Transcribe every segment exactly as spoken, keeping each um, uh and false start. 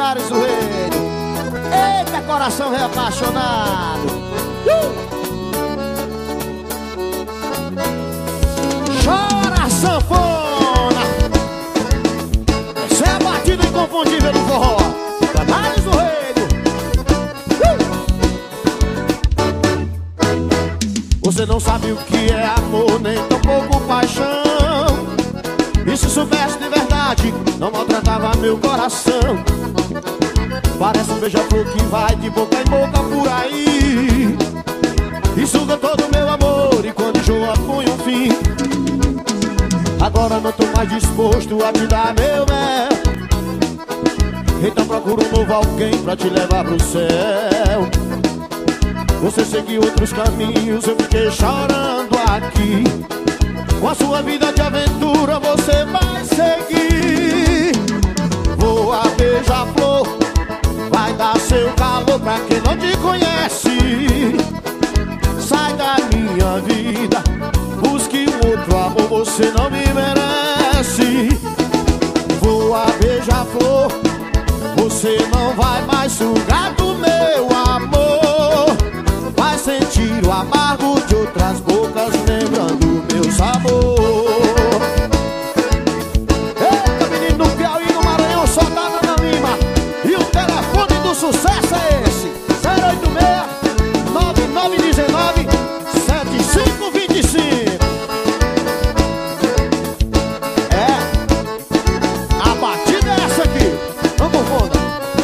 Ares do Reino. Eita, coração reapaixonado. uh! Chora, sanfona. Essa é a batida inconfundível do forró. Ares do Reino. uh! Você não sabe o que é amor, nem tampouco paixão. E se soubesse de verdade, não maltratava meu coração. Parece um beija-flor que vai de boca em boca por aí e suga todo o meu amor, e quando enjoa põe um fim. Agora não tô mais disposto a te dar meu mel, então procura um novo alguém pra te levar pro céu. Você seguiu outros caminhos, eu fiquei chorando aqui. Com a sua vida de aventura você vai seguir. Voa, beija-flor, vai dar seu calor pra quem não te conhece. Sai da minha vida, busque um outro amor, você não me merece. Voa, beija-flor, você não vai mais sugar do meu amor. Vai sentir o amargo de outras bocas lembrando o meu sabor. Eita, menino do Piauí, no Maranhão, soldado na Lima. E o telefone do sucesso é esse: zero oito seis, nove nove um nove, sete cinco dois cinco. É, a batida é essa aqui, não confunda.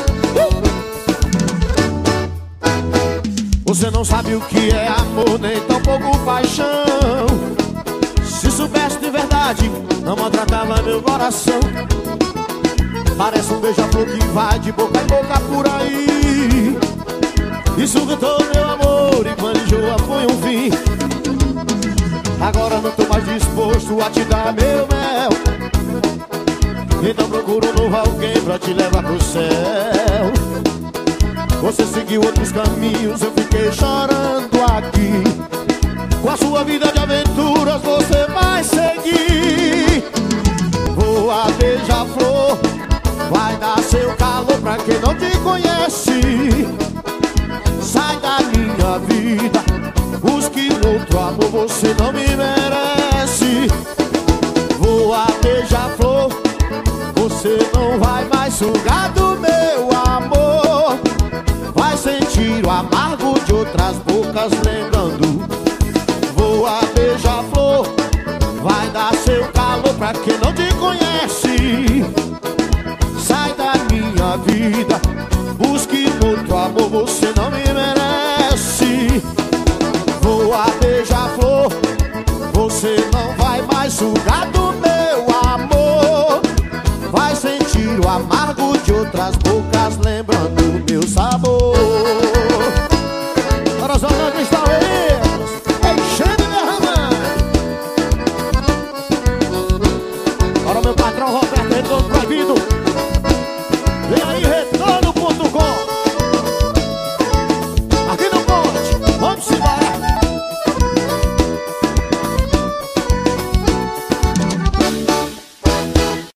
Você não sabe o que é amor, nem tampouco paixão. Se soubesse de verdade, não maltratava meu coração. Parece um beija-flor que vai de boca em boca por aí e suga todo meu amor, e quando enjoa põe um fim. Agora não tô mais disposto a te dar meu mel, então procura um novo alguém pra te levar pro céu. Você seguiu outros caminhos, eu fiquei chorando aqui. Com a sua vida de aventuras você vai seguir. Voa, beija-flor, vai dar seu calor pra quem não te conhece. Sai da minha vida, busque outro amor, você não me merece. Voa, beija-flor, você não vai mais sugar do meu amor. Vai sentir o amargo de outras bocas lembrando. Voa, beija-flor, vai dar seu calor pra quem não te conhece. Sai da minha vida, busque outro amor, você não me merece. Voa, beija-flor, você não vai mais sugar do meu amor. Vai sentir o amargo de outras bocas lembrando o meu sabor.